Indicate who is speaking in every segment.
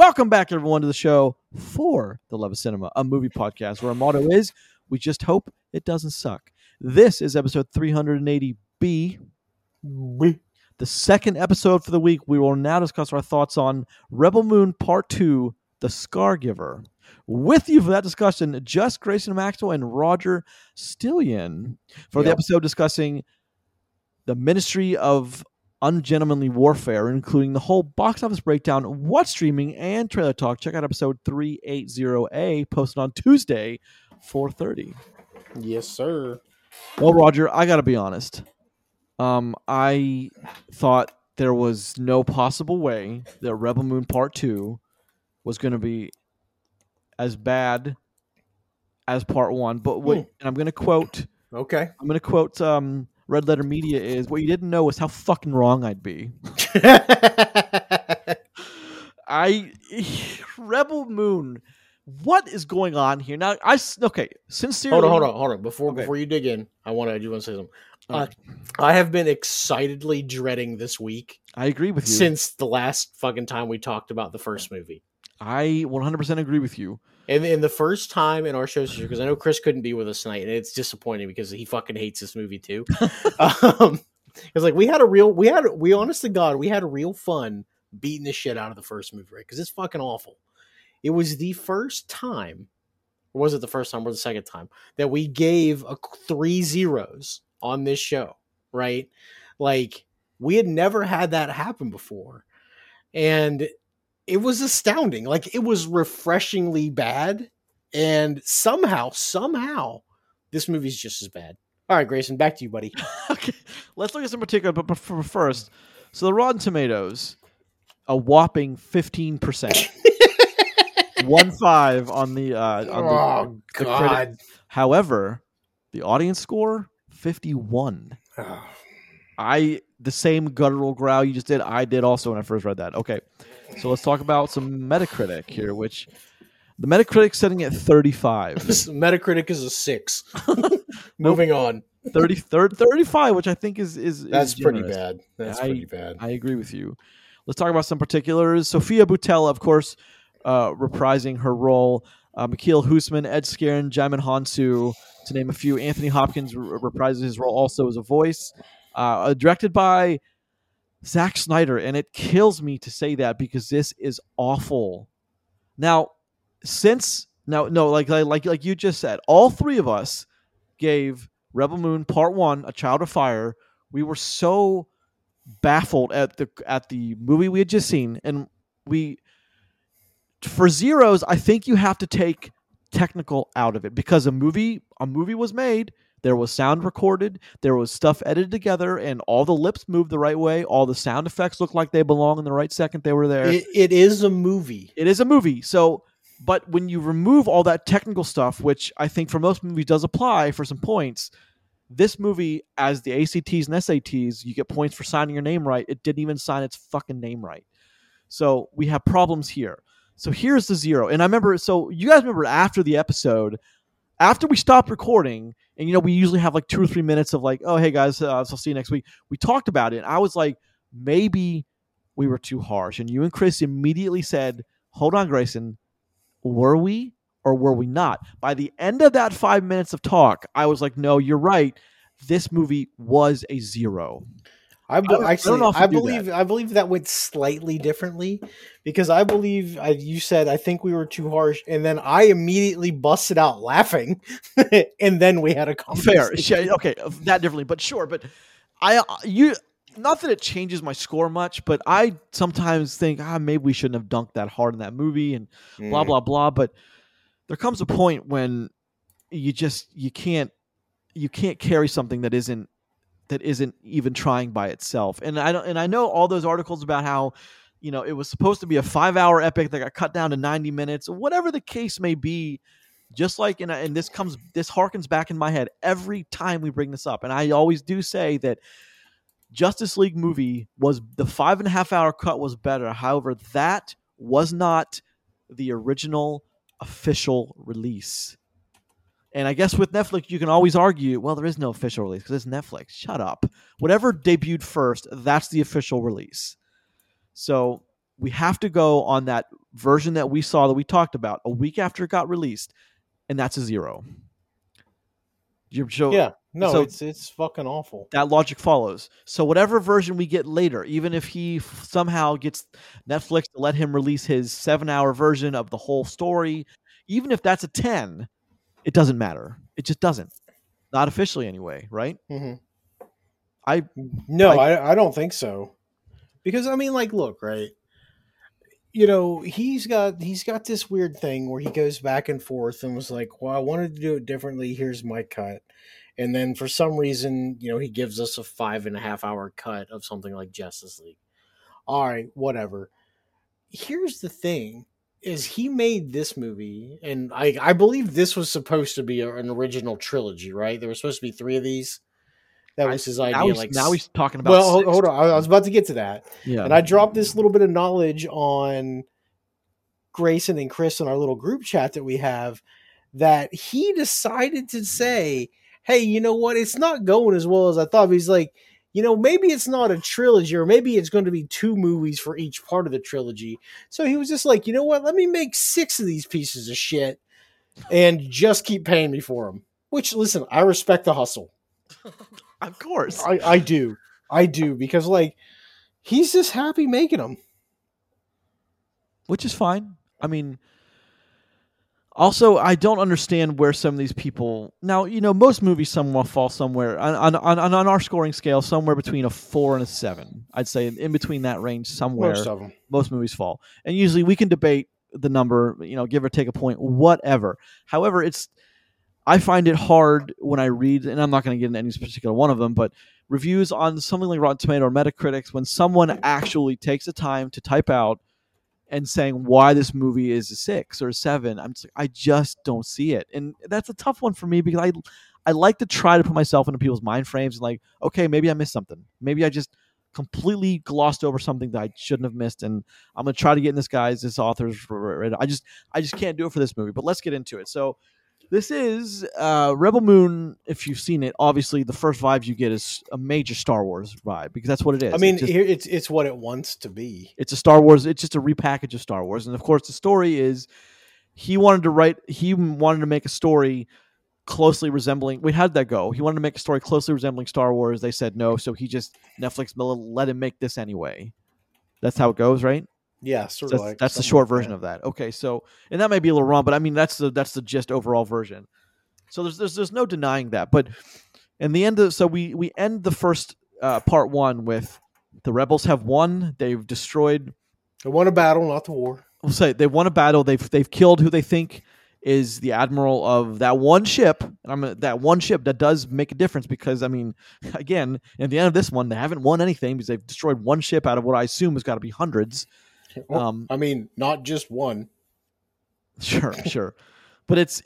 Speaker 1: Welcome back, everyone, to the show for the Love of Cinema, a movie podcast where our motto is, we just hope it doesn't suck. This is episode 380B. The second episode for the week. We will now discuss our thoughts on Rebel Moon Part 2, The Scargiver. With you for that discussion, just Grayson Maxwell and Roger Stillion for the episode discussing the Ministry of Ungentlemanly Warfare, including the whole box office breakdown, what's streaming, and trailer talk. Check out episode 380A, posted on Tuesday, 4:30.
Speaker 2: Yes, sir.
Speaker 1: Well, Roger, I got to be honest. I thought there was no possible way that Rebel Moon Part 2 was going to be as bad as Part 1. But and I'm going to quote...
Speaker 2: Okay.
Speaker 1: I'm going to quote Red Letter Media is, what you didn't know is how fucking wrong I'd be. Rebel Moon, what is going on here? Now, sincerely...
Speaker 2: Hold on. Before you dig in, I want to say something. I have been excitedly dreading this week.
Speaker 1: I agree with you.
Speaker 2: Since the last fucking time we talked about the first movie.
Speaker 1: I 100% agree with you.
Speaker 2: And the first time in our show, because I know Chris couldn't be with us tonight, and it's disappointing because he fucking hates this movie too. It's like we honest to God, we had a real fun beating the shit out of the first movie, right? Because it's fucking awful. It was the first time, or was it the first time or the second time, that we gave 3 zeros on this show, right? Like, we had never had that happen before. And it was astounding. Like, it was refreshingly bad. And somehow, this movie's just as bad. All right, Grayson, back to you, buddy.
Speaker 1: Okay, let's look at some particular, but first, so the Rotten Tomatoes, a whopping 15%. 1.5 on the
Speaker 2: God.
Speaker 1: critic. However, the audience score 51. The same guttural growl you just did, I did also when I first read that. Okay, so let's talk about some Metacritic here, which the Metacritic's setting at 35.
Speaker 2: Metacritic is a 6. Moving on.
Speaker 1: 35, which I think is
Speaker 2: that's
Speaker 1: generous.
Speaker 2: pretty bad. That's pretty bad.
Speaker 1: I agree with you. Let's talk about some particulars. Sophia Boutella, of course, reprising her role. Mikhail Husman, Ed Skrein, Djimon Hounsou, to name a few. Anthony Hopkins reprises his role also as a voice. Directed by Zack Snyder, and it kills me to say that because this is awful. Now, like you just said, all three of us gave Rebel Moon Part 1, A Child of Fire. We were so baffled at the movie we had just seen, and for zeros, I think you have to take technical out of it because a movie was made. There was sound recorded, there was stuff edited together, and all the lips moved the right way. All the sound effects looked like they belong in the right second they were there.
Speaker 2: It is a movie.
Speaker 1: It is a movie. So, but when you remove all that technical stuff, which I think for most movies does apply for some points, this movie, as the ACTs and SATs, you get points for signing your name right. It didn't even sign its fucking name right. So we have problems here. So here's the zero. And I remember, so you guys remember after the episode, after we stopped recording, and we usually have like 2 or 3 minutes of like, oh, hey guys, so I'll see you next week. We talked about it. And I was like, maybe we were too harsh. And you and Chris immediately said, hold on, Grayson, were we or were we not? By the end of that 5 minutes of talk, I was like, no, you're right. This movie was a 0.
Speaker 2: I believe that went slightly differently because I believe you said I think we were too harsh, and then I immediately busted out laughing, and then we had a conversation.
Speaker 1: Fair, okay, that differently, but sure. But not that it changes my score much, but I sometimes think maybe we shouldn't have dunked that hard in that movie, and blah blah blah. But there comes a point when you can't carry something that isn't even trying by itself. And I know all those articles about how, it was supposed to be a 5-hour epic that got cut down to 90 minutes, whatever the case may be. Just like, and this harkens back in my head every time we bring this up. And I always do say that Justice League movie was the 5.5-hour cut was better. However, that was not the original official release. And I guess with Netflix, you can always argue, well, there is no official release because it's Netflix. Shut up. Whatever debuted first, that's the official release. So we have to go on that version that we saw that we talked about a week after it got released, and that's a 0.
Speaker 2: Yeah, no,
Speaker 1: so
Speaker 2: it's fucking awful.
Speaker 1: that logic follows. So whatever version we get later, even if he somehow gets Netflix to let him release his 7-hour version of the whole story, even if that's a 10, it doesn't matter. It just doesn't. Not officially anyway, right?
Speaker 2: Mm-hmm.
Speaker 1: I
Speaker 2: don't think so. Because I mean, like, look, right? You know, he's got this weird thing where he goes back and forth and was like, well, I wanted to do it differently. Here's my cut. And then for some reason, you know, he gives us a 5.5-hour cut of something like Justice League. All right, whatever. Here's the thing is he made this movie, and I believe this was supposed to be an original trilogy, right? There were supposed to be 3 of these. That was his idea.
Speaker 1: Now he's talking about.
Speaker 2: Well, hold on. I was about to get to that.
Speaker 1: Yeah.
Speaker 2: And I dropped this little bit of knowledge on Grayson and Chris in our little group chat that we have, that he decided to say, hey, you know what? It's not going as well as I thought. But he's like, you know, maybe it's not a trilogy, or maybe it's going to be 2 movies for each part of the trilogy. So he was just like, you know what? Let me make 6 of these pieces of shit and just keep paying me for them. Which, listen, I respect the hustle.
Speaker 1: Of course.
Speaker 2: I do. I do, because, like, he's just happy making them.
Speaker 1: Which is fine. I mean, also, I don't understand where some of these people... Now, you know, most movies fall somewhere, on our scoring scale, somewhere between a 4 and a 7. I'd say in between that range somewhere.
Speaker 2: Most of them.
Speaker 1: Most movies fall. And usually we can debate the number, you know, give or take a point, whatever. However, I find it hard when I read, and I'm not going to get into any particular one of them, but reviews on something like Rotten Tomato or Metacritic, when someone actually takes the time to type out and saying why this movie is a 6 or a 7, I just don't see it. And that's a tough one for me, because I like to try to put myself into people's mind frames and like, okay, maybe I missed something. Maybe I just completely glossed over something that I shouldn't have missed, and I'm going to try to get in this author's... I just can't do it for this movie, but let's get into it. So this is Rebel Moon. If you've seen it, obviously the first vibe you get is a major Star Wars vibe, because that's what it is.
Speaker 2: I mean, it's what it wants to be.
Speaker 1: It's a Star Wars. It's just a repackage of Star Wars, and of course, the story is he wanted to make a story closely resembling. Wait, how did that go? He wanted to make a story closely resembling Star Wars. They said no, so Netflix let him make this anyway. That's how it goes, right?
Speaker 2: Yeah, sort of like
Speaker 1: that's the short version of that. Okay, so, and that might be a little wrong, but I mean that's the gist overall version. So there's no denying that. But in the end, we end the first part 1 with the rebels have won. They've destroyed.
Speaker 2: They won a battle, not the war.
Speaker 1: We'll say they won a battle. They've killed who they think is the admiral of that one ship. That one ship that does make a difference, because I mean, again, at the end of this one, they haven't won anything because they've destroyed one ship out of what I assume has got to be hundreds.
Speaker 2: Well, I mean, not just one.
Speaker 1: Sure, but it's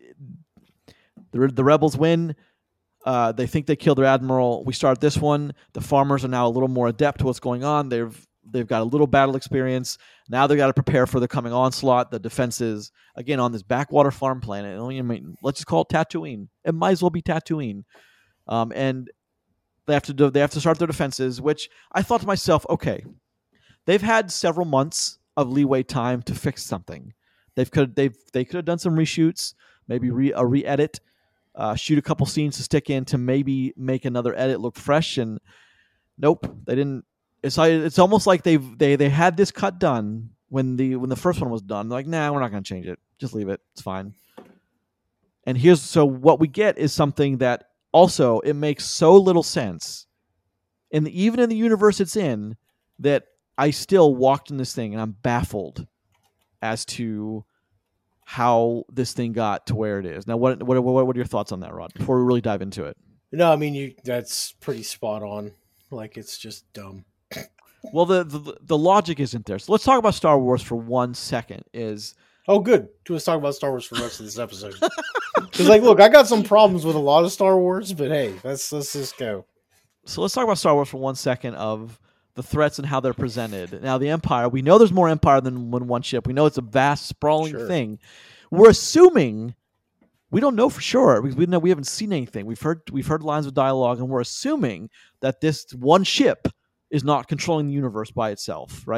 Speaker 1: the rebels win. They think they killed their admiral. We start this one. The farmers are now a little more adept to what's going on. They've got a little battle experience. Now they've got to prepare for the coming onslaught. The defenses, again, on this backwater farm planet. I mean, let's just call it Tatooine. It might as well be Tatooine. And they have to start their defenses, which I thought to myself, okay, they've had several months of leeway time to fix something. They could have done some reshoots, maybe a re-edit, shoot a couple scenes to stick in to maybe make another edit look fresh. And nope, they didn't. It's almost like they had this cut done when the first one was done. They're like, nah, we're not going to change it. Just leave it. It's fine. And so what we get is something that also it makes so little sense, and even in the universe it's in, that I still walked in this thing and I'm baffled as to how this thing got to where it is. Now, what are your thoughts on that, Rod, before we really dive into it?
Speaker 2: No, I mean, that's pretty spot on. Like, it's just dumb.
Speaker 1: Well, the logic isn't there. So let's talk about Star Wars for 1 second.
Speaker 2: Oh, good. Let's talk about Star Wars for the rest of this episode. Because, like, look, I got some problems with a lot of Star Wars, but hey, let's just go.
Speaker 1: So let's talk about Star Wars for 1 second, of the threats and how they're presented. Now, the Empire, we know there's more Empire than one ship. We know it's a vast, sprawling thing. We're assuming, we don't know for sure, because we haven't seen anything. We've heard lines of dialogue, and we're assuming that this one ship is not controlling the universe by itself, right?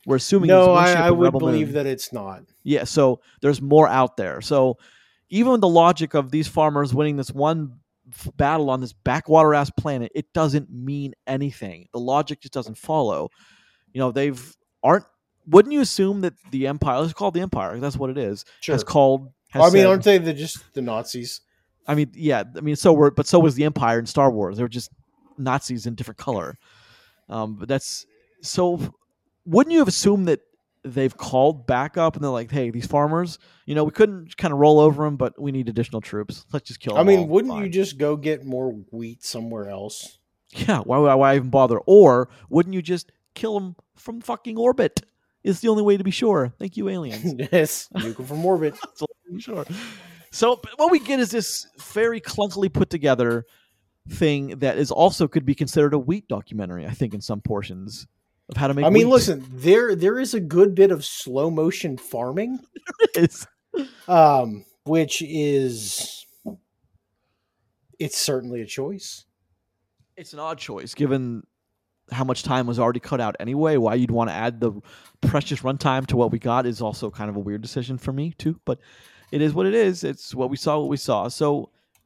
Speaker 1: We're assuming
Speaker 2: No,
Speaker 1: there's one ship
Speaker 2: I
Speaker 1: in
Speaker 2: would
Speaker 1: Rebel
Speaker 2: believe
Speaker 1: Moon.
Speaker 2: that it's not.
Speaker 1: Yeah, so there's more out there. So even the logic of these farmers winning this one battle on this backwater ass planet, it doesn't mean anything. The logic just doesn't follow. They've aren't. Wouldn't you assume that the Empire? Let's call it the Empire. That's what it is.
Speaker 2: Sure.
Speaker 1: Has called. Has
Speaker 2: I mean,
Speaker 1: said,
Speaker 2: aren't they just the Nazis?
Speaker 1: I mean, yeah. I mean, so was the Empire in Star Wars. They were just Nazis in different color. But that's so. Wouldn't you have assumed that they've called back up and they're like, "Hey, these farmers, we couldn't kind of roll over them, but we need additional troops. Let's just kill them."
Speaker 2: I mean,
Speaker 1: all.
Speaker 2: wouldn't
Speaker 1: Fine."
Speaker 2: you just go get more wheat somewhere else?
Speaker 1: Yeah. Why even bother? Or wouldn't you just kill them from fucking orbit? It's the only way to be sure. Thank you, aliens.
Speaker 2: Yes, nuke them from orbit.
Speaker 1: That's all to be sure. So what we get is this very clunkily put together thing that is also could be considered a wheat documentary. I think in some portions of how to make.
Speaker 2: I mean,
Speaker 1: wheat.
Speaker 2: listen, there is a good bit of slow motion farming,
Speaker 1: It's
Speaker 2: which is it's certainly a choice.
Speaker 1: It's an odd choice given how much time was already cut out anyway. Why you'd want to add the precious runtime to what we got is also kind of a weird decision for me too. But it is what it is. It's what we saw. So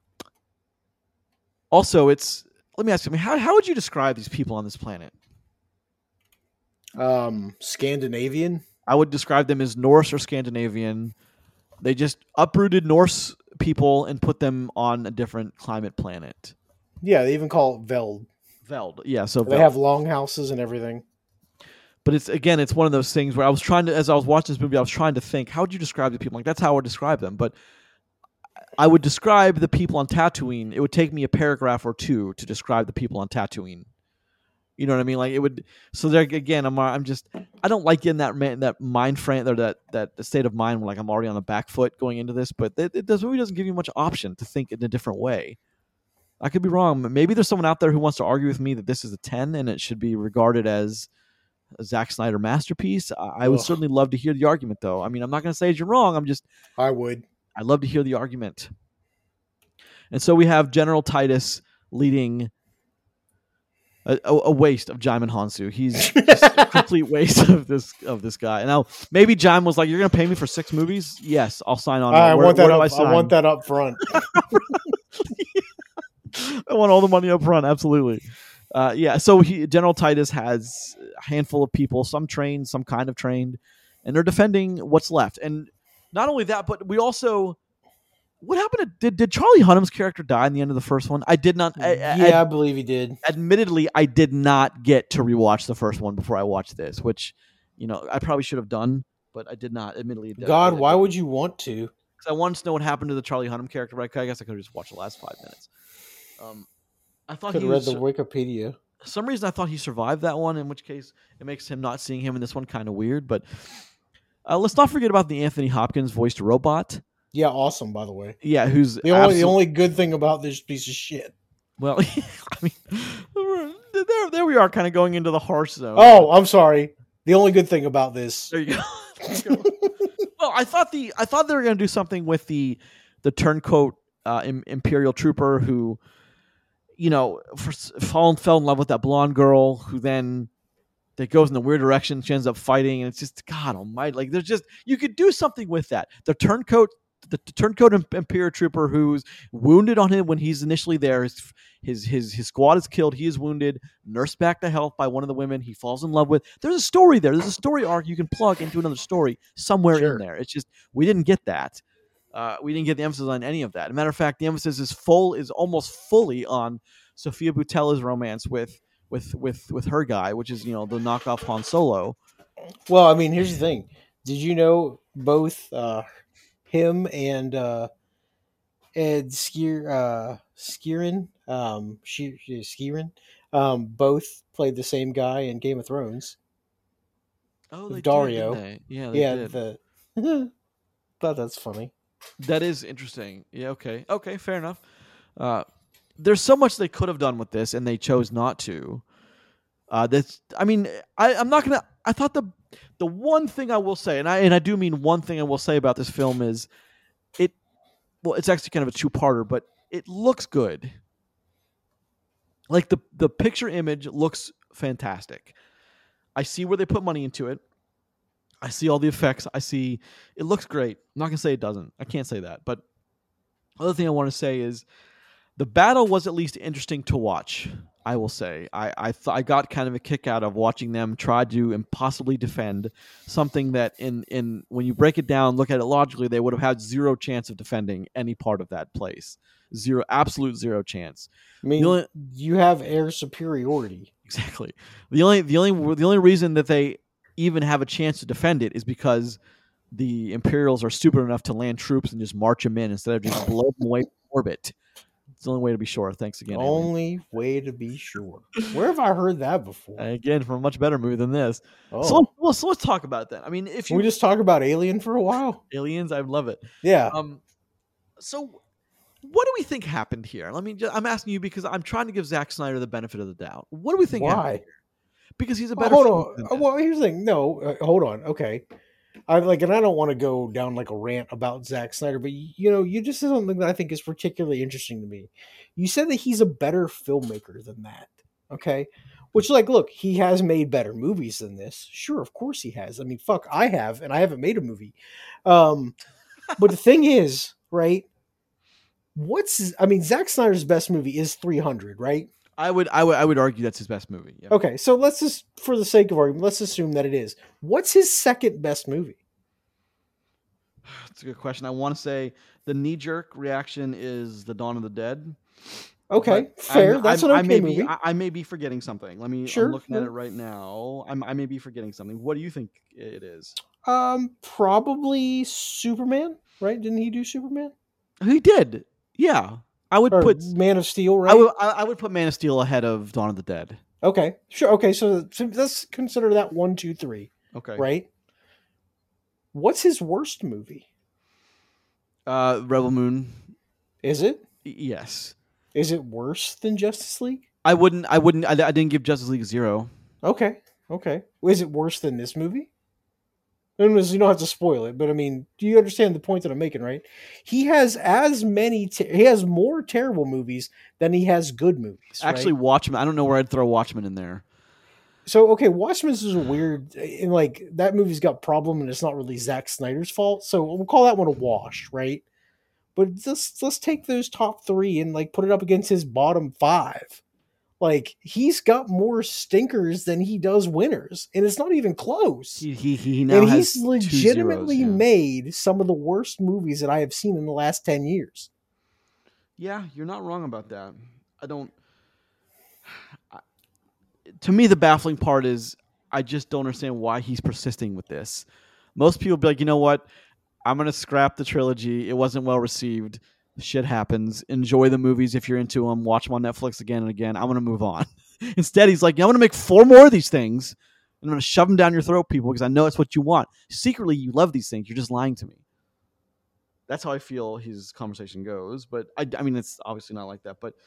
Speaker 1: also, let me ask you, how would you describe these people on this planet?
Speaker 2: Scandinavian.
Speaker 1: I would describe them as Norse or Scandinavian. They just uprooted Norse people and put them on a different climate planet.
Speaker 2: Yeah, they even call it Veld.
Speaker 1: Veld, yeah. So
Speaker 2: they have longhouses and everything.
Speaker 1: But it's one of those things where as I was watching this movie, I was trying to think, how would you describe the people? Like, that's how I would describe them. But I would describe the people on Tatooine. It would take me a paragraph or two to describe the people on Tatooine. You know what I mean? Like it would. So there again, I don't like getting that mind frame or that state of mind where like I'm already on the back foot going into this. But this movie doesn't give you much option to think in a different way. I could be wrong. Maybe there's someone out there who wants to argue with me that this is a 10 and it should be regarded as a Zack Snyder masterpiece. I would certainly love to hear the argument, though. I mean, I'm not going to say you're wrong. I'd love to hear the argument. And so we have General Titus leading a waste of Djimon Hounsou. He's just a complete waste of this guy. And now maybe Djimon was like, "You're going to pay me for 6 movies? Yes, I'll sign on."
Speaker 2: I want that up front.
Speaker 1: I want all the money up front. Absolutely. So General Titus has a handful of people, some trained, some kind of trained, and they're defending what's left. And not only that, but we also, what happened to, did Charlie Hunnam's character die in the end of the first one? I did not.
Speaker 2: I believe he did.
Speaker 1: Admittedly, I did not get to rewatch the first one before I watched this, which, I probably should have done, but I did not. Admittedly.
Speaker 2: God, why would you want to?
Speaker 1: Because I wanted to know what happened to the Charlie Hunnam character, but I guess I could have just watched the last 5 minutes. I thought
Speaker 2: could have read the Wikipedia.
Speaker 1: For some reason, I thought he survived that one, in which case it makes him not seeing him in this one kind of weird. But let's not forget about the Anthony Hopkins voiced robot.
Speaker 2: Yeah, awesome, by the way.
Speaker 1: Yeah, who's
Speaker 2: the only good thing about this piece of shit.
Speaker 1: Well, I mean, there we are, kind of going into the harsh zone.
Speaker 2: Oh, I'm sorry. The only good thing about this.
Speaker 1: There you go. Well, I thought they were going to do something with the turncoat Imperial trooper who, fell in love with that blonde girl who then that goes in the weird direction. She ends up fighting, and it's just, God almighty. Like, there's just, you could do something with that. The turncoat Imperial trooper who's wounded on him when he's initially there. His squad is killed. He is wounded, nursed back to health by one of the women he falls in love with. There's a story there. There's a story arc you can plug into another story somewhere in there. It's just, we didn't get that. We didn't get the emphasis on any of that. As a matter of fact, the emphasis is almost fully on Sofia Boutella's romance with her guy, which is the knockoff Han Solo.
Speaker 2: Well, I mean, here's the thing. Did you know both him and Ed Skeirin, Skeirin, both played the same guy in Game of Thrones?
Speaker 1: Oh, they
Speaker 2: Dario.
Speaker 1: did, didn't they? Yeah, they
Speaker 2: did. Thought that's funny.
Speaker 1: That is interesting. Yeah, okay, fair enough. There's so much they could have done with this, and they chose not to. I'm not gonna. I thought the one thing I will say, and I do mean one thing I will say about this film is, it's actually kind of a 2-parter, but it looks good. Like the picture image looks fantastic. I see where they put money into it. I see all the effects. I see it looks great. I'm not gonna say it doesn't. I can't say that. But other thing I want to say is the battle was at least interesting to watch. I will say I got kind of a kick out of watching them try to impossibly defend something that in when you break it down, look at it logically, they would have had zero chance of defending any part of that place. Absolute zero chance.
Speaker 2: I mean, you have air superiority.
Speaker 1: Exactly. The only reason that they even have a chance to defend it is because the Imperials are stupid enough to land troops and just march them in instead of just blow them away from orbit. It's the only way to be sure. Thanks again.
Speaker 2: Only way to be sure. Where have I heard that before?
Speaker 1: Again, from a much better movie than this.
Speaker 2: Oh.
Speaker 1: So let's talk about that. I mean, if
Speaker 2: Can we just talk about Alien for a while?
Speaker 1: Aliens, I love it.
Speaker 2: Yeah.
Speaker 1: So what do we think happened here? I'm asking you because I'm trying to give Zack Snyder the benefit of the doubt. What do we think happened here? Because he's a better.
Speaker 2: Hold on. Well, here's the thing. No, hold on. Okay. And I don't want to go down like a rant about Zack Snyder, but you just said something that I think is particularly interesting to me. You said that he's a better filmmaker than that. Okay. Which, like, look, he has made better movies than this. Sure, of course he has. I mean, fuck, I have, and I haven't made a movie. But the thing is, right? Zack Snyder's best movie is 300, right?
Speaker 1: I would argue that's his best movie. Yeah.
Speaker 2: Okay, so let's just, for the sake of argument, let's assume that it is. What's his second best movie?
Speaker 1: That's a good question. I want to say the knee-jerk reaction is The Dawn of the Dead.
Speaker 2: Okay, fair. That's an okay movie.
Speaker 1: I may be forgetting something. I'm looking at it right now. I may be forgetting something. What do you think it is?
Speaker 2: Probably Superman, right? Didn't he do Superman?
Speaker 1: He did. Yeah. I would put
Speaker 2: Man of Steel, right?
Speaker 1: I would put Man of Steel ahead of Dawn of the Dead.
Speaker 2: Okay, sure. Okay, so let's consider that 1, 2, 3.
Speaker 1: Okay,
Speaker 2: right? What's his worst movie?
Speaker 1: Rebel Moon.
Speaker 2: Is it?
Speaker 1: Yes.
Speaker 2: Is it worse than Justice League?
Speaker 1: I didn't give Justice League 0.
Speaker 2: Okay. Is it worse than this movie? You don't have to spoil it, but I mean, do you understand the point that I'm making, right? He has he has more terrible movies than he has good movies.
Speaker 1: Actually,
Speaker 2: right?
Speaker 1: Watchmen. I don't know where I'd throw Watchmen in there.
Speaker 2: So, okay, Watchmen is a weird, and like that movie's got problem, and it's not really Zack Snyder's fault. So we'll call that one a wash, right? But let's take those top 3 and like put it up against his bottom 5. Like, he's got more stinkers than he does winners, and it's not even close.
Speaker 1: He now has
Speaker 2: he's legitimately made some of the worst movies that I have seen in the last 10 years.
Speaker 1: Yeah, you're not wrong about that. To me, the baffling part is I just don't understand why he's persisting with this. Most people be like, you know what? I'm going to scrap the trilogy. It wasn't well received. Shit happens. Enjoy the movies if you're into them. Watch them on Netflix again and again. I'm going to move on. Instead, he's like, I'm going to make 4 more of these things. I'm going to shove them down your throat, people, because I know it's what you want. Secretly, you love these things. You're just lying to me. That's how I feel his conversation goes. But I mean, it's obviously not like that. But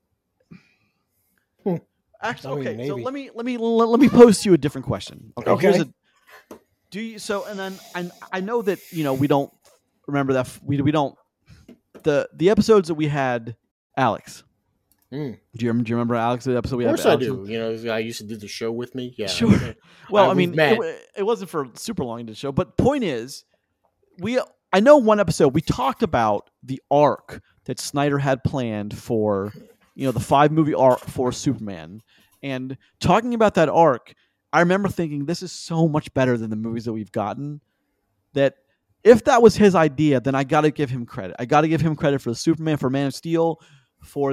Speaker 1: actually, okay. So let me pose to you a different question. Okay. And then I know that we don't remember that we don't. The episodes that we had, Alex. Do you remember Alex? The episode we had.
Speaker 2: Of course I do. The guy used to do the show with me. Yeah,
Speaker 1: sure. Well, I mean, it wasn't for super long into the show, but point is, I know one episode we talked about the arc that Snyder had planned for, the 5-movie arc for Superman, and talking about that arc, I remember thinking this is so much better than the movies that we've gotten. That if that was his idea, then I got to give him credit. I got to give him credit for the Superman, for Man of Steel, for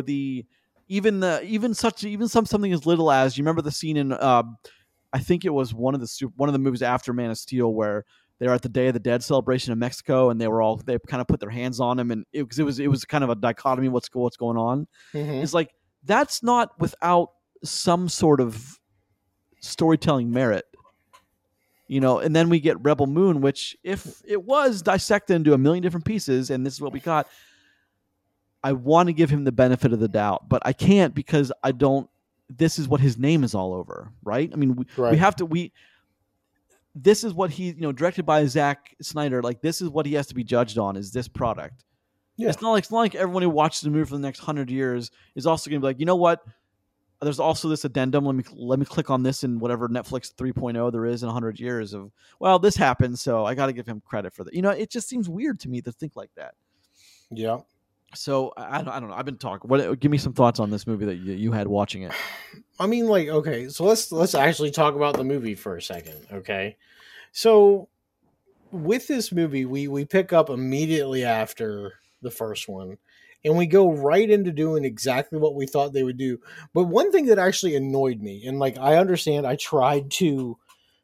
Speaker 1: something as little as, you remember the scene in I think it was one of the movies after Man of Steel where they were at the Day of the Dead celebration in Mexico and they kind of put their hands on him, and it was kind of a dichotomy of what's going on. Mm-hmm. It's like that's not without some sort of storytelling merit. And then we get Rebel Moon, which if it was dissected into a million different pieces, and this is what we got, I want to give him the benefit of the doubt, but I can't because this is what his name is all over, right? I mean, we have to, this is what he, directed by Zack Snyder, like this is what he has to be judged on, is this product. Yeah. It's not like everyone who watches the movie for the next 100 years is also going to be like, you know what? there's also this addendum. Let me click on this in whatever Netflix 3.0 there is in 100 years of, well, this happened, so I got to give him credit for that. It just seems weird to me to think like that.
Speaker 2: Yeah.
Speaker 1: So I don't know. I've been talking. Give me some thoughts on this movie that you had watching it.
Speaker 2: I mean, like, okay, so let's actually talk about the movie for a second, okay? So with this movie, we pick up immediately after the first one, and we go right into doing exactly what we thought they would do. But one thing that actually annoyed me, and like I understand, I tried to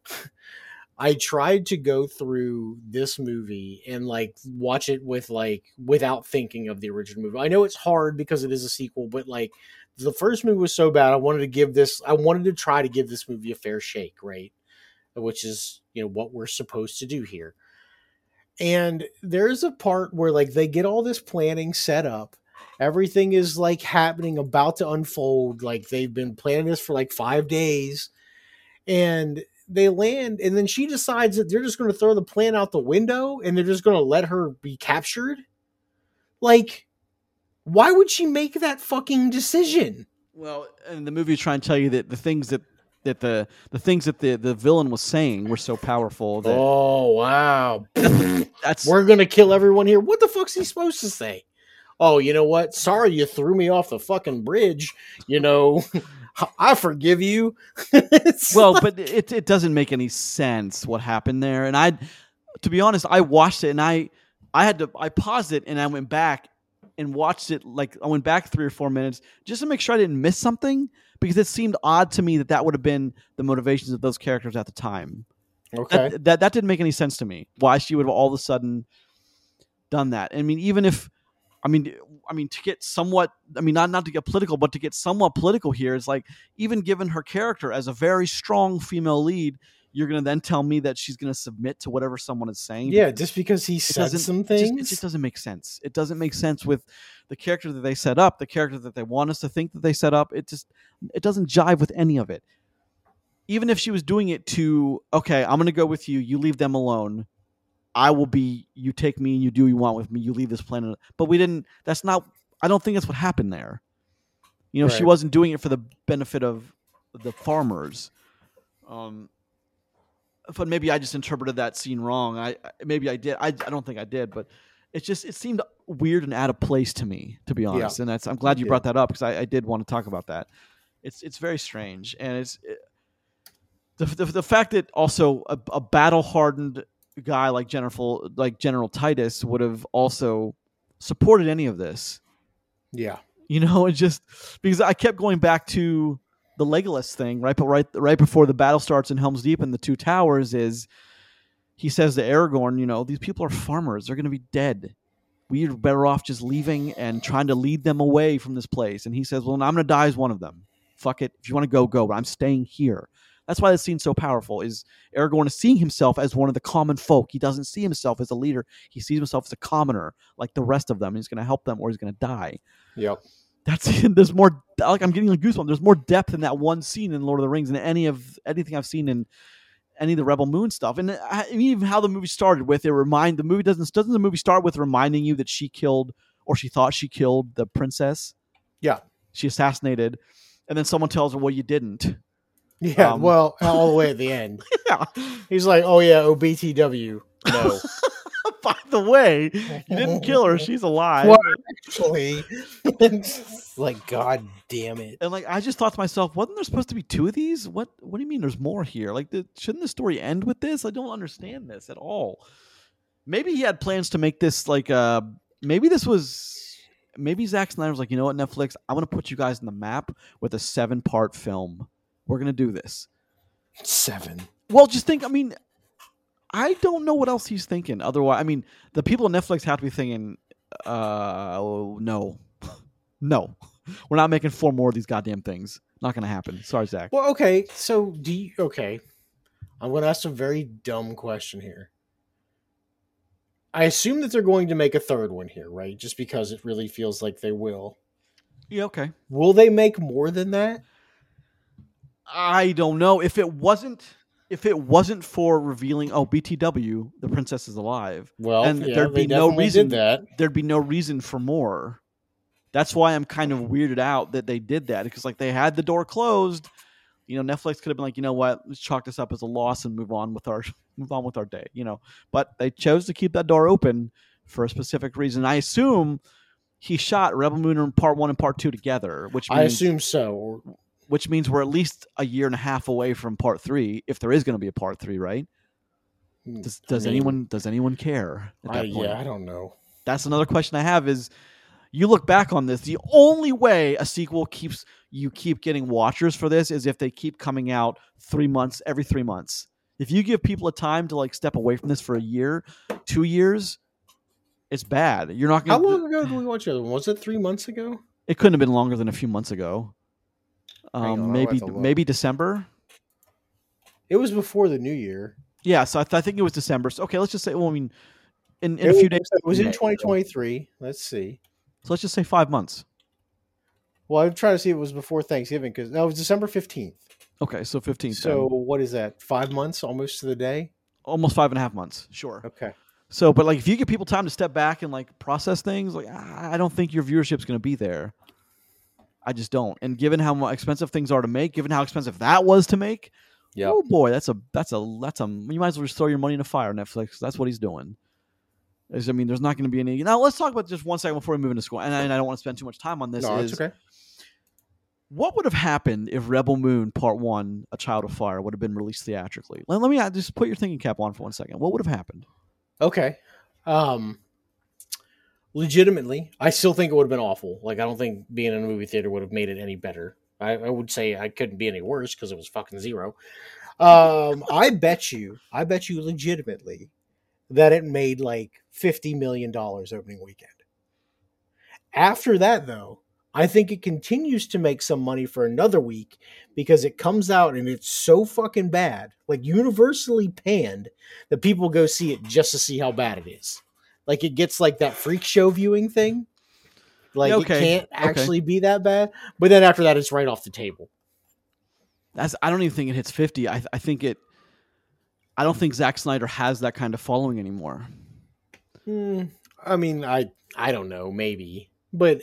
Speaker 2: go through this movie and like watch it without thinking of the original movie. I know it's hard because it is a sequel, but like the first movie was so bad, I wanted to try to give this movie a fair shake, right? Which is, what we're supposed to do here. And there's a part where like they get all this planning set up. Everything is like happening, about to unfold. Like they've been planning this for like 5 days, and they land, and then she decides that they're just going to throw the plan out the window and they're just going to let her be captured. Like, why would she make that fucking decision?
Speaker 1: Well, and the movie is trying to tell you that the things that the villain was saying were so powerful that,
Speaker 2: oh wow, we're gonna kill everyone here. What the fuck's he supposed to say? Oh, you know what? Sorry you threw me off the fucking bridge. I forgive you.
Speaker 1: Well, but it doesn't make any sense what happened there. And to be honest, I watched it and I paused it and I went back and watched it. Like I went back 3 or 4 minutes just to make sure I didn't miss something, because it seemed odd to me that would have been the motivations of those characters at the time.
Speaker 2: Okay.
Speaker 1: That didn't make any sense to me. Why she would have all of a sudden done that. I mean, even if, to get somewhat, not to get political, but to get somewhat political here is like, even given her character as a very strong female lead, you're going to then tell me that she's going to submit to whatever someone is saying.
Speaker 2: Yeah, just because he said some things.
Speaker 1: It just doesn't make sense. It doesn't make sense with the character that they set up, the character that they want us to think that they set up. It doesn't jive with any of it. Even if she was doing it to, okay, I'm going to go with you, you leave them alone. You take me and you do what you want with me, you leave this planet. But I don't think that's what happened there. Right. She wasn't doing it for the benefit of the farmers. But maybe I just interpreted that scene wrong. Maybe I did. I don't think I did, but it seemed weird and out of place to me, to be honest. Yeah. And I'm glad you brought that up, because I did want to talk about that. It's very strange, and the fact that also a battle hardened guy like General Titus would have also supported any of this.
Speaker 2: Yeah,
Speaker 1: it's just because I kept going back to the Legolas thing, right? But right before the battle starts in Helm's Deep and the Two Towers, he says to Aragorn, these people are farmers; they're going to be dead. We're better off just leaving and trying to lead them away from this place. And he says, "Well, I'm going to die as one of them. Fuck it. If you want to go, go. But I'm staying here." That's why this scene's so powerful. Is Aragorn is seeing himself as one of the common folk. He doesn't see himself as a leader. He sees himself as a commoner, like the rest of them. He's going to help them, or he's going to die.
Speaker 2: Yep.
Speaker 1: There's more, like, I'm getting a goosebump. There's more depth in that one scene in Lord of the Rings than anything I've seen in any of the Rebel Moon stuff. And even how the movie started with doesn't the movie start with reminding you that she killed, or she thought she killed, the princess?
Speaker 2: Yeah.
Speaker 1: She assassinated, and then someone tells her, well, you didn't.
Speaker 2: Yeah, well, all the way at the end. Yeah. He's like, oh yeah, OBTW. No.
Speaker 1: By the way, you didn't kill her. She's alive.
Speaker 2: Well, actually, like, God damn it.
Speaker 1: And like, I just thought to myself, wasn't there supposed to be 2 of these? What do you mean there's more here? Like, shouldn't the story end with this? I don't understand this at all. Maybe he had plans to make this like, maybe Zack Snyder was like, you know what, Netflix, I'm going to put you guys on the map with a 7-part film. We're going to do this.
Speaker 2: 7.
Speaker 1: Well, just think, I don't know what else he's thinking. Otherwise, the people at Netflix have to be thinking, no. No. We're not making 4 more of these goddamn things. Not going to happen. Sorry, Zach.
Speaker 2: Well, okay. So, I'm going to ask a very dumb question here. I assume that they're going to make a 3rd one here, right? Just because it really feels like they will.
Speaker 1: Yeah, okay.
Speaker 2: Will they make more than that?
Speaker 1: I don't know. If it wasn't for revealing, BTW, the princess is alive.
Speaker 2: Well,
Speaker 1: and
Speaker 2: there'd be no reason.
Speaker 1: There'd be no reason for more. That's why I'm kind of weirded out that they did that, because like they had the door closed. Netflix could have been like, you know what, let's chalk this up as a loss and move on with our day. But they chose to keep that door open for a specific reason. I assume he shot Rebel Moon Part 1 and Part 2 together,
Speaker 2: I assume so.
Speaker 1: Which means we're at least a year and a half away from Part 3, if there is going to be a Part 3, right? Does anyone care at that point?
Speaker 2: Yeah, I don't know.
Speaker 1: That's another question I have is, you look back on this, the only way a sequel keep getting watchers for this is if they keep coming out every 3 months. If you give people a time to like step away from this for a year, 2 years, it's bad. You're not going.
Speaker 2: How long ago did we watch it? Was it 3 months ago?
Speaker 1: It couldn't have been longer than a few months ago. Maybe December.
Speaker 2: It was before the new year.
Speaker 1: Yeah, so I think it was December. So, okay, let's just say. Well, I mean, in a few days.
Speaker 2: It was in 2023. Let's see.
Speaker 1: So let's just say 5 months.
Speaker 2: Well, I'm trying to see if it was before Thanksgiving, because it was December 15th.
Speaker 1: Okay, so 15th.
Speaker 2: So what is that? 5 months, almost to the day.
Speaker 1: Almost 5.5 months. Sure.
Speaker 2: Okay.
Speaker 1: So, but like, if you give people time to step back and like process things, like I don't think your viewership's going to be there. I just don't. And given how expensive things are to make, given how expensive that was to make, oh boy, that's a. You might as well just throw your money in a fire, Netflix. That's what he's doing. I mean, there's not going to be any. Now, let's talk about just 1 second before we move into score. And I don't want to spend too much time on this.
Speaker 2: No, it's okay.
Speaker 1: What would have happened if Rebel Moon Part 1, A Child of Fire, would have been released theatrically? Let me just put your thinking cap on for 1 second. What would have happened?
Speaker 2: Okay. Legitimately, I still think it would have been awful. Like, I don't think being in a movie theater would have made it any better. I would say I couldn't be any worse because it was fucking zero. I bet you legitimately that it made like $50 million opening weekend. After that, though, I think it continues to make some money for another week because it comes out and it's so fucking bad, like universally panned, that people go see it just to see how bad it is. Like, it gets like that freak show viewing thing. Like, it can't actually be that bad. But then after that, it's right off the table.
Speaker 1: I don't even think it hits 50. I don't think Zack Snyder has that kind of following anymore.
Speaker 2: I mean, I don't know, maybe. But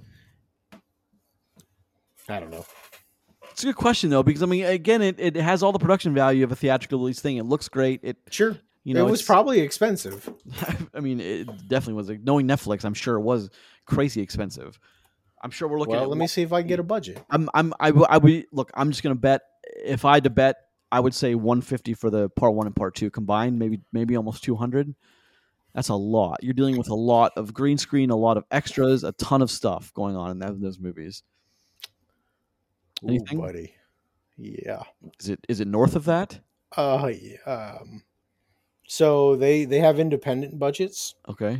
Speaker 2: I don't know.
Speaker 1: It's a good question, though, because, I mean, again, it has all the production value of a theatrical release thing. It looks great.
Speaker 2: Sure. It was probably expensive.
Speaker 1: I mean, it definitely was. Knowing Netflix, I'm sure it was crazy expensive. I'm sure we're looking at...
Speaker 2: Well, let me see if I can get a budget.
Speaker 1: Look, I'm just going to bet. If I had to bet, I would say 150 for the Part 1 and Part 2 combined, maybe almost 200. That's a lot. You're dealing with a lot of green screen, a lot of extras, a ton of stuff going on in those movies. Anything?
Speaker 2: Ooh, buddy. Yeah.
Speaker 1: Is it north of that?
Speaker 2: Yeah. So they have independent budgets.
Speaker 1: Okay.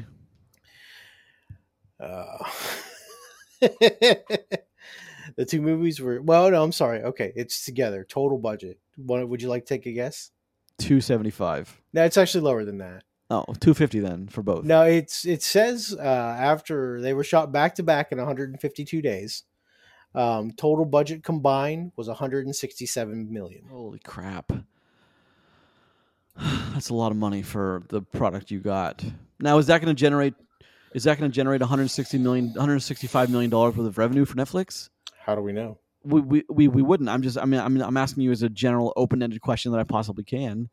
Speaker 2: The two movies were... Well, no, I'm sorry. Okay, it's together. Total budget. Would you like to take a guess?
Speaker 1: 275.
Speaker 2: No, it's actually lower than that.
Speaker 1: Oh, 250 then for both.
Speaker 2: No, it says after they were shot back to back in 152 days, total budget combined was 167 million.
Speaker 1: Holy crap! That's a lot of money for the product you got. Now, is that going to generate 165 million dollars worth of revenue for Netflix?
Speaker 2: How do we know?
Speaker 1: We wouldn't. I'm asking you as a general open-ended question that I possibly can.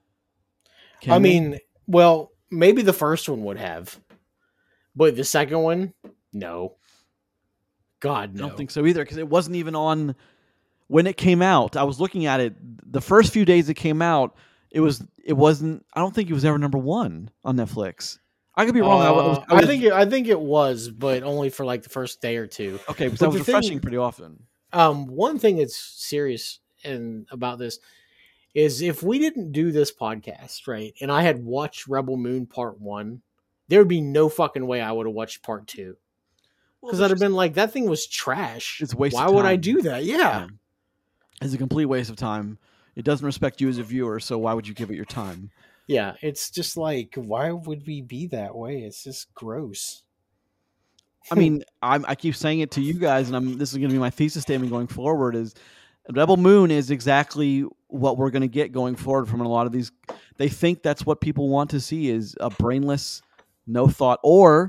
Speaker 2: Well, maybe the first one would have, but the second one, no. God, no.
Speaker 1: I don't think so either, because it wasn't even on when it came out. I was looking at it the first few days it came out. It wasn't. I don't think it was ever number one on Netflix. I could be wrong.
Speaker 2: I think it was, but only for like the first day or two.
Speaker 1: Okay, because I was refreshing pretty often.
Speaker 2: One thing that's serious about this is if we didn't do this podcast, right, and I had watched Rebel Moon Part 1, there would be no fucking way I would have watched Part 2. Because I'd have been like, that thing was trash.
Speaker 1: It's a waste of
Speaker 2: time.
Speaker 1: Why
Speaker 2: would I do that? Yeah.
Speaker 1: It's a complete waste of time. It doesn't respect you as a viewer, so why would you give it your time?
Speaker 2: Yeah, it's just like, why would we be that way? It's just gross.
Speaker 1: I mean, I keep saying it to you guys, and this is going to be my thesis statement going forward, is Rebel Moon is exactly what we're going to get going forward from a lot of these. They think that's what people want to see, is a brainless, no thought, or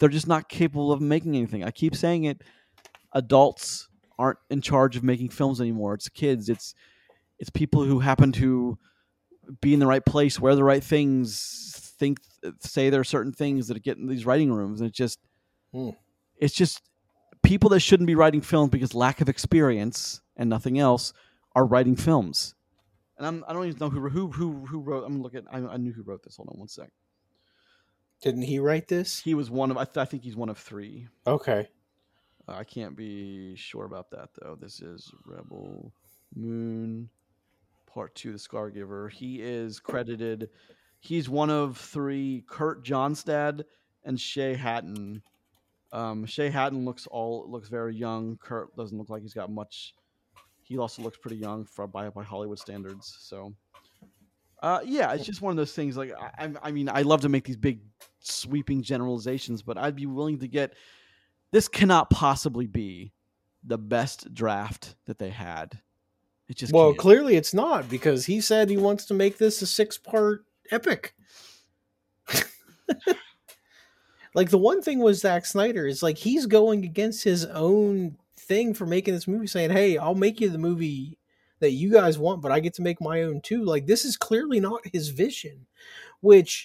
Speaker 1: they're just not capable of making anything. I keep saying it. Adults aren't in charge of making films anymore. It's kids. It's people who happen to be in the right place, wear the right things, say there are certain things that get in these writing rooms, and it's just people that shouldn't be writing films because lack of experience and nothing else are writing films. And I don't even know who wrote. I'm looking. I knew who wrote this. Hold on one sec.
Speaker 2: Didn't he write this?
Speaker 1: He was one of. I think he's one of 3.
Speaker 2: Okay.
Speaker 1: I can't be sure about that though. This is Rebel Moon Part 2, The Scargiver. He is credited. He's one of 3. Kurt Johnstad and Shay Hatton. Shay Hatton looks very young. Kurt doesn't look like he's got much. He also looks pretty young by Hollywood standards. So, yeah, it's just one of those things. Like, I mean, I love to make these big sweeping generalizations, but I'd be willing to get. This cannot possibly be the best draft that they had. It just can't.
Speaker 2: Clearly it's not, because he said he wants to make this a 6-part epic. Like, the one thing with Zack Snyder is, like, he's going against his own thing for making this movie, saying, hey, I'll make you the movie that you guys want, but I get to make my own too. Like, this is clearly not his vision, which,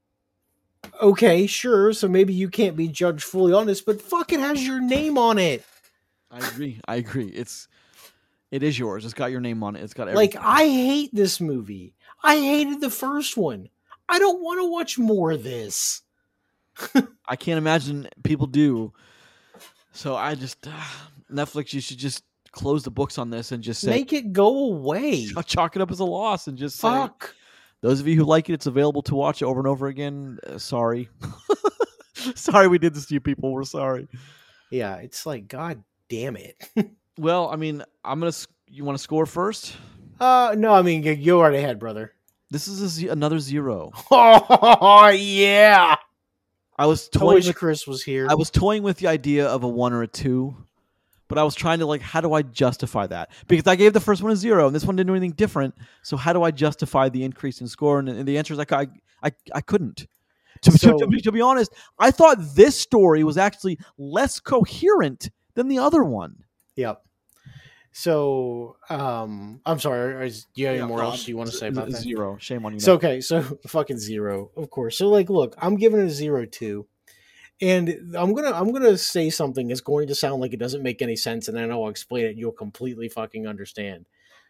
Speaker 2: okay, sure, so maybe you can't be judged fully on this, but fuck, it has your name on it.
Speaker 1: I agree. It is yours. It's got your name on it. It's got everything.
Speaker 2: Like, I hate this movie. I hated the first one. I don't want to watch more of this.
Speaker 1: I can't imagine people do. So I just Netflix, you should just close the books on this and just say,
Speaker 2: make it go away.
Speaker 1: Chalk it up as a loss and just
Speaker 2: fuck.
Speaker 1: Say, those of you who like it, it's available to watch over and over again. Sorry. Sorry we did this to you people. We're sorry.
Speaker 2: Yeah, it's like, God damn it.
Speaker 1: Well, I mean, you want to score first?
Speaker 2: No, I mean, you already had, brother.
Speaker 1: This is another 0.
Speaker 2: Oh, yeah.
Speaker 1: I
Speaker 2: wish Chris was here.
Speaker 1: I was toying with the idea of a 1 or a 2, but I was trying to, how do I justify that? Because I gave the first one a 0, and this one didn't do anything different. So how do I justify the increase in score? And the answer is I couldn't. To be honest, I thought this story was actually less coherent than the other one.
Speaker 2: Yep. So, I'm sorry. Do you have any more else you want to say about that?
Speaker 1: 0. Shame on you.
Speaker 2: So, okay. So, fucking 0, of course. So, look, I'm giving it a 0 too. And I'm gonna say something that's going to sound like it doesn't make any sense, and then I'll explain it and you'll completely fucking understand.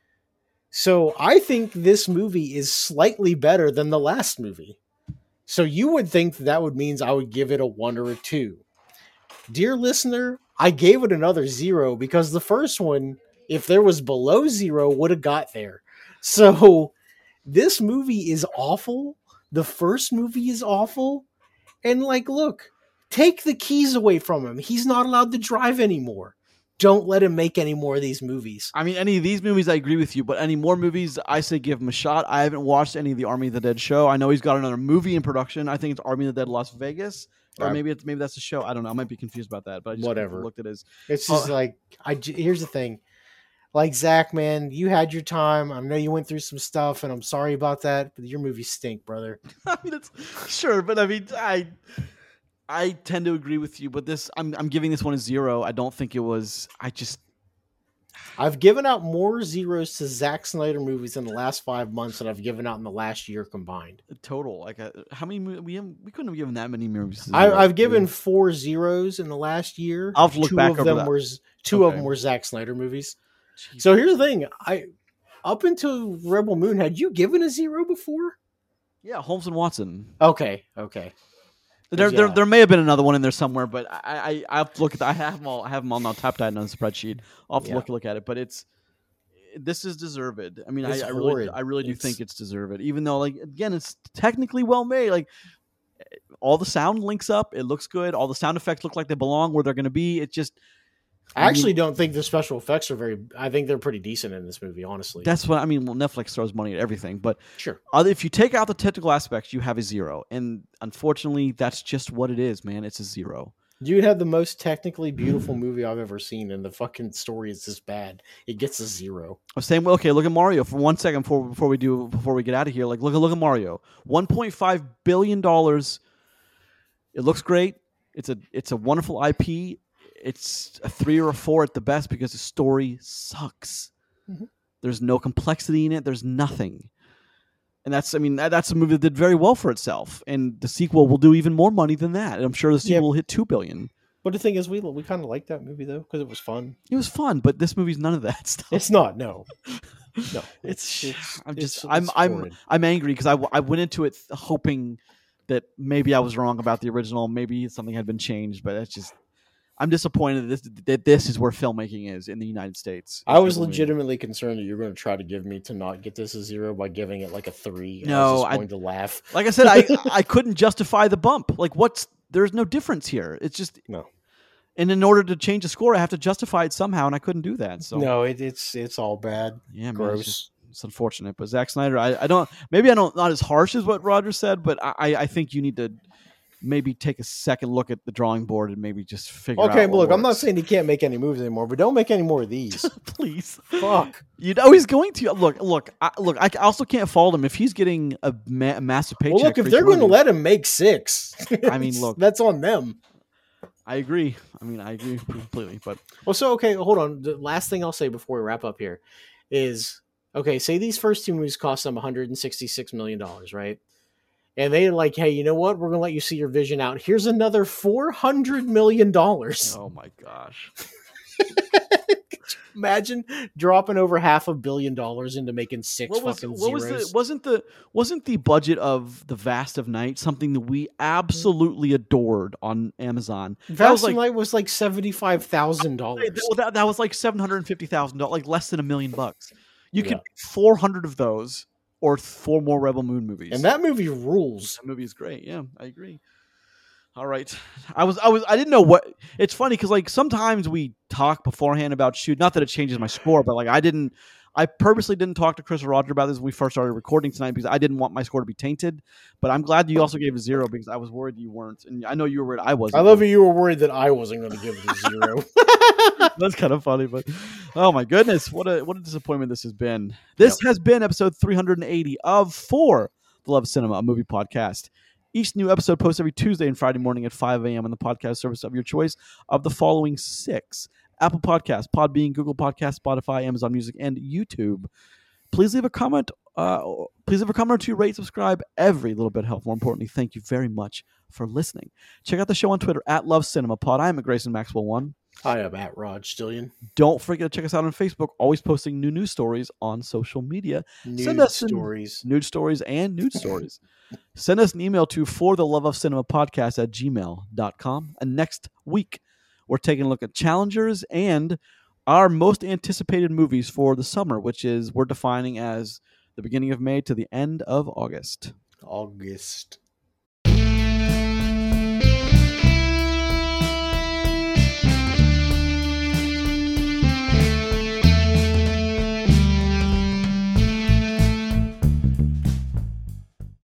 Speaker 2: So, I think this movie is slightly better than the last movie. So, you would think that would mean I would give it a 1 or a 2. Dear listener, I gave it another 0 because the first one, if there was below 0, would have got there. So this movie is awful. The first movie is awful. And look, take the keys away from him. He's not allowed to drive anymore. Don't let him make any more of these movies.
Speaker 1: I mean, any of these movies, I agree with you, but any more movies, I say give him a shot. I haven't watched any of the Army of the Dead show. I know he's got another movie in production. I think it's Army of the Dead Las Vegas. Or maybe that's the show. I don't know. I might be confused about that, but I just looked at his.
Speaker 2: It's just here's the thing. Like, Zach, man, you had your time. I know you went through some stuff, and I'm sorry about that, but your movies stink, brother.
Speaker 1: I mean, it's sure, but I mean, I tend to agree with you, but I'm giving this one a 0. I don't think it was.
Speaker 2: I've given out more 0s to Zack Snyder movies in the last 5 months than I've given out in the last year combined.
Speaker 1: Total, how many? We couldn't have given that many movies.
Speaker 2: I've given 4 0s in the last year.
Speaker 1: I'll have to look back over that.
Speaker 2: Two of them were Zack Snyder movies. Jeez. So here's the thing: up until Rebel Moon, had you given a 0 before?
Speaker 1: Yeah, Holmes and Watson.
Speaker 2: Okay.
Speaker 1: There may have been another one in there somewhere, but I have to look at that. I have them all now tapped out on the spreadsheet. I'll have to look at it, but this is deserved. I mean, I really do think it's deserved, even though again, it's technically well made. All the sound links up, it looks good. All the sound effects look like they belong where they're going to be. It just.
Speaker 2: I actually don't think the special effects are I think they're pretty decent in this movie, honestly.
Speaker 1: That's what I mean. Well, Netflix throws money at everything, but
Speaker 2: sure.
Speaker 1: If you take out the technical aspects, you have a 0, and unfortunately, that's just what it is, man. It's a 0.
Speaker 2: You had the most technically beautiful movie I've ever seen, and the fucking story is this bad. It gets a 0.
Speaker 1: I'm saying, okay, look at Mario for 1 second before we get out of here. Look at Mario, $1.5 billion. It looks great. It's a wonderful IP. It's a 3 or a 4 at the best because the story sucks.
Speaker 2: Mhm.
Speaker 1: There's no complexity in it. There's nothing. And that's a movie that did very well for itself. And the sequel will do even more money than that. And I'm sure the sequel will hit $2 billion.
Speaker 2: But the thing is, we kind of liked that movie though because it was fun.
Speaker 1: It was fun, but this movie's none of that stuff.
Speaker 2: It's not. No. No.
Speaker 1: I'm angry because I went into it hoping that maybe I was wrong about the original. Maybe something had been changed, but it's just. I'm disappointed that this is where filmmaking is in the United States.
Speaker 2: I was legitimately concerned that you were going to try to give me to not get this a 0 by giving it like a 3.
Speaker 1: No,
Speaker 2: I was just going to laugh.
Speaker 1: Like I said, I couldn't justify the bump. Like, there's no difference here. It's just
Speaker 2: no.
Speaker 1: And in order to change the score, I have to justify it somehow, and I couldn't do that. So
Speaker 2: no, it's all bad.
Speaker 1: Yeah,
Speaker 2: gross.
Speaker 1: It's unfortunate. But Zack Snyder, I don't not as harsh as what Roger said, but I think you need to maybe take a second look at the drawing board and maybe just figure out.
Speaker 2: Okay, but look, I'm not saying he can't make any movies anymore, but don't make any more of these.
Speaker 1: Please.
Speaker 2: Fuck.
Speaker 1: You know he's going to. Look, I also can't fault him if he's getting a massive paycheck.
Speaker 2: Well, look, if they're going to let him make 6,
Speaker 1: I mean, look.
Speaker 2: That's on them.
Speaker 1: I agree. I agree completely. But
Speaker 2: well, so, okay, hold on. The last thing I'll say before we wrap up here is, okay, say these first 2 movies cost them $166 million, right? And they're like, hey, you know what? We're going to let you see your vision out. Here's another $400 million.
Speaker 1: Oh, my gosh.
Speaker 2: Imagine dropping over $500 million into making 6 fucking zeros.
Speaker 1: Wasn't the budget of The Vast of Night something that we absolutely adored on Amazon?
Speaker 2: Vast of Night was like $75,000.
Speaker 1: That was like $750,000, like less than $1 million. You could 400 of those. Or 4 more Rebel Moon movies,
Speaker 2: and that movie rules.
Speaker 1: That movie is great. Yeah, I agree. All right, I didn't know what. It's funny because like sometimes we talk beforehand about shoot. Not that it changes my score, but like I purposely didn't talk to Chris or Roger about this when we first started recording tonight because I didn't want my score to be tainted. But I'm glad you also gave a 0 because I was worried you weren't, and I know you were worried I wasn't.
Speaker 2: I love you were worried that I wasn't going to give it a 0.
Speaker 1: That's kind of funny, but oh my goodness, what a disappointment this has been. This has been episode 380 of For the Love of Cinema, a movie podcast. Each new episode posts every Tuesday and Friday morning at 5 a.m. on the podcast service of your choice of the following 6: Apple Podcasts, Podbean, Google Podcasts, Spotify, Amazon Music, and YouTube. Please leave a comment. Please leave a comment or 2, rate, subscribe. Every little bit helps. More importantly, thank you very much for listening. Check out the show on Twitter at Love Cinema Pod. I am at Grayson Maxwell 1.
Speaker 2: I am at Rod Stillion.
Speaker 1: Don't forget to check us out on Facebook. Always posting new news stories on social media.
Speaker 2: Nude stories.
Speaker 1: Nude stories and nude stories. Send us an email to fortheloveofcinemapodcast@gmail.com. And next week, we're taking a look at challengers and our most anticipated movies for the summer, which is we're defining as the beginning of May to the end of August.
Speaker 2: August.